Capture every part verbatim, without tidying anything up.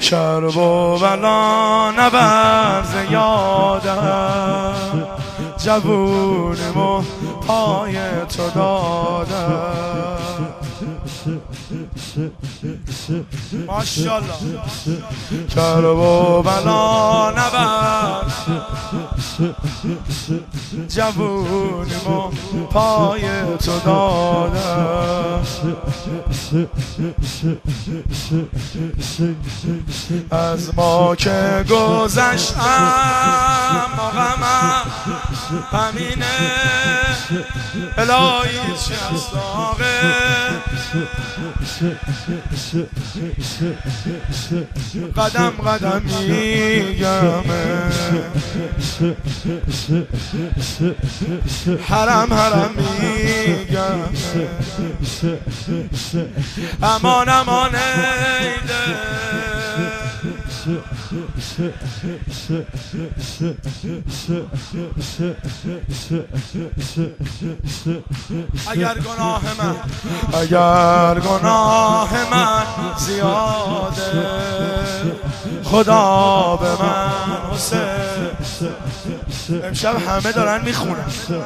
کرب و بلا نبرز یادم، جوونیمو پای تو دادم. ماشاءالله. کرب و بلا نبرز جوونیمو پای تو دادم. از ما که گذشتم غمم همینه، الهی چه از داغه قدم قدم میگمه، حرم حرم میگمه. امان امان ایده اگر گناه من اگر گناه من زیاده، خدا به من حسین. امشب همه دارن میخونن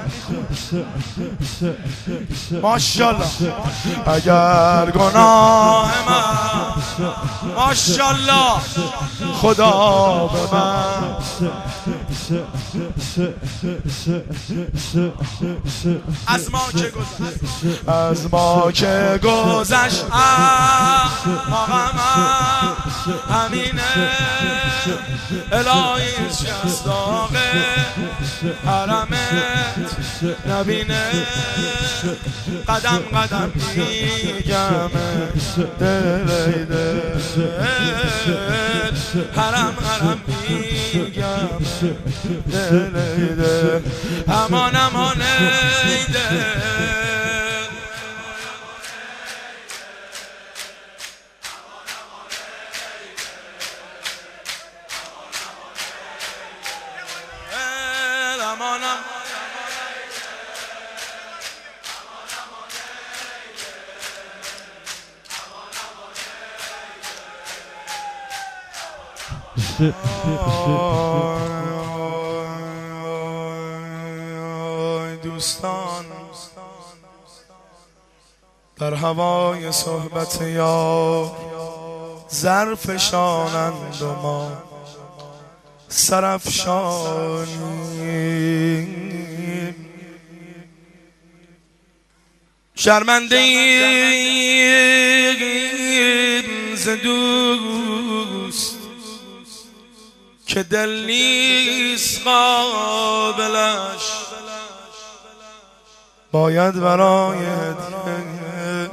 ماشاءالله. اگر گناه من ماشاءالله خدا به من، از ما که گذشت از ما که گذشت غمم همینه، الهی چه از داغه حرمت نبینه. قدم قدم میگمه دل دل، حرم حرم میگمه دل دل. امان امان دل دوستان در هوای صحبت یا ظرفشانند و ما سرافشانیم. شرمنده ایم ز دوست که دل نیست قابلش، باید برای هدیه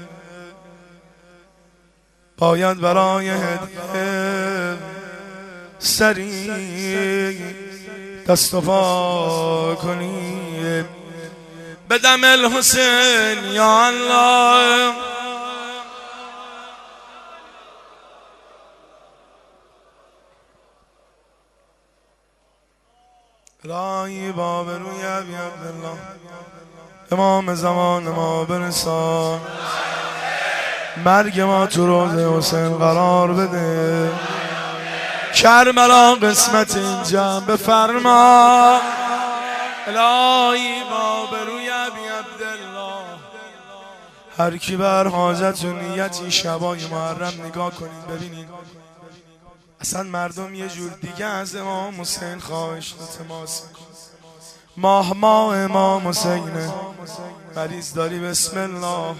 باید برای هدیه سری دست و پا کنیم. به دم الحسین یا الله، الهی باب روی ابی عبدالله امام زمان ما برسان، مرگ ما تو روضه حسین قرار بده. کربلا قسمت این جمع بفرما، الهی باب روی ابی عبدالله. هر کی بر حاجت و نیتی شبای محرم نگاه کنین ببینین اصلا مردم یه جور دیگه از امام حسین خواهش التماس میکنن. ماه ماه امام حسینه، مریض داری بسم الله،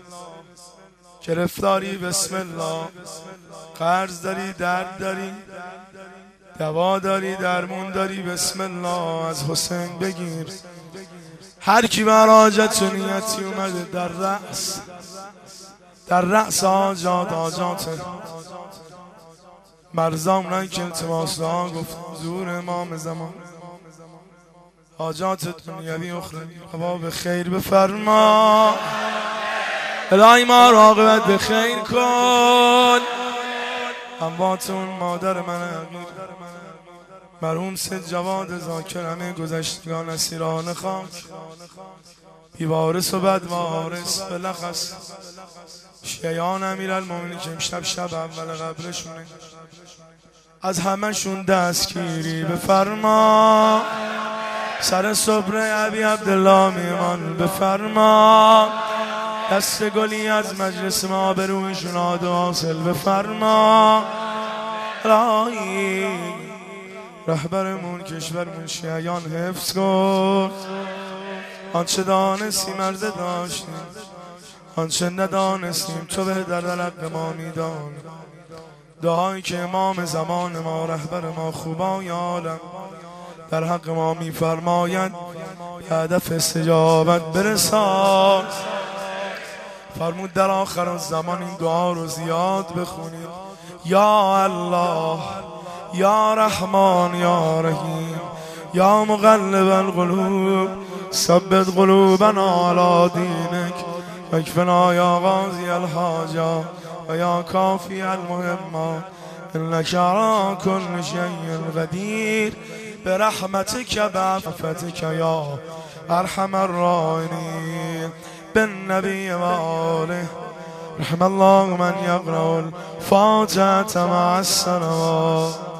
گرفتاری بسم الله، قرض داری درد داری دوا داری درمون داری بسم الله، از حسین بگیر. هر کی بر حاجت و نیتی اومده در رأس در رأس حاجات حاجات مرزام رنگ که التماس ها گفت حضور امام زمان، حاجات دنیوی اخروی هوا به خیر بفرما. الهی ما را عاقبت به خیر کن. امواتون مادر من امیر مرحوم سید جواد ذاکر، همه گذشتگان اسیران خاک، بیوارث و بدوارث بلخص شیعان امیرالمومنین که امشب شب اول قبرشونه، از همشون دستگیری بفرما، سر صبر ابی عبدالله میمان بفرما، دست گلی از مجلس ما به رویشون آد و حاصل بفرما. الهی رهبرمون کشورمون شیعان حفظ کن، آنچه دانستی مرده داشتیم، آنچه ندانستیم تو بهتر در حق ما میدانی. دعایی که امام زمان ما رهبر ما خوبای عالم در حق ما میفرماید هدف استجابت برسان. فرمود در آخر الزمان این دعا رو زیاد بخونید: یا الله یا رحمان یا رحیم یا مقلب القلوب ثبت قلوبنا علی دینک واکفنا یا قاضی الحاجات و یا کافی المهمات انک علی کل شیء قدیر برحمتک بعفتک یا ارحم الراحمین بالنبی و آله. رحم الله من یقرأ الفاتحة مع الصلوات.